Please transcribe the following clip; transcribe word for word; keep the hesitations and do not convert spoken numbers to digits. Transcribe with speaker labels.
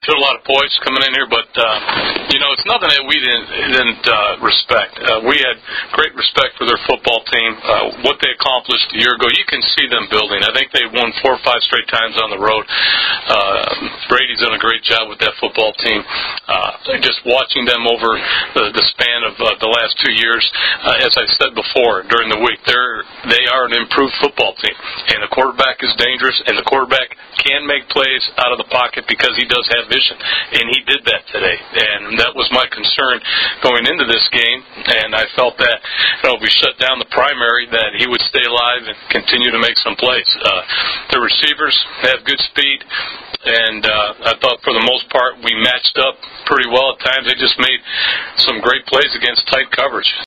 Speaker 1: Showed a lot of poise coming in here, but, uh, you know, it's nothing that we didn't, didn't uh, respect. Uh, we had great respect for their football team, uh, what they accomplished a year ago. You can see them building. I think they won four or five straight times on the road. Uh, Brady's done a great job with that football team. Uh, just watching them over the, the span of uh, the last two years, uh, as I said before during the week, they're, they are an improved football team. And the quarterback is dangerous, and the quarterback can make plays out of the pocket because he does have vision, and he did that today, and that was my concern going into this game, and I felt that, you know, if we shut down the primary, that he would stay alive and continue to make some plays. Uh, the receivers have good speed, and uh, I thought for the most part we matched up pretty well at times. They just made some great plays against tight coverage.